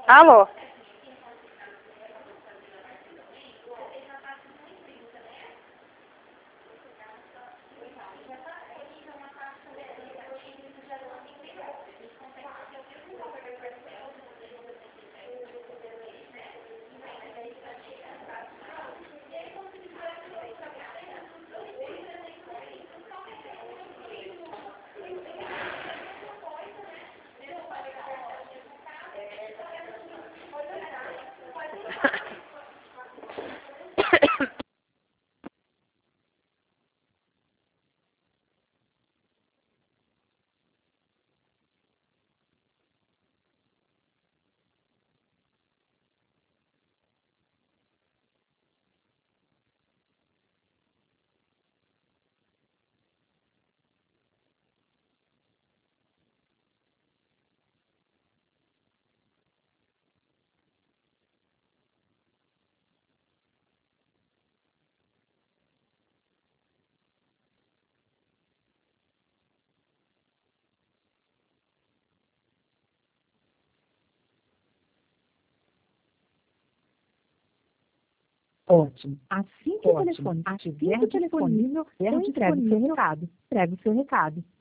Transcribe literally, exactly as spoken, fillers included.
Alô? Ótimo. Assim que o telefone estiver disponível, eu entrego o seu recado. Entrego o seu recado.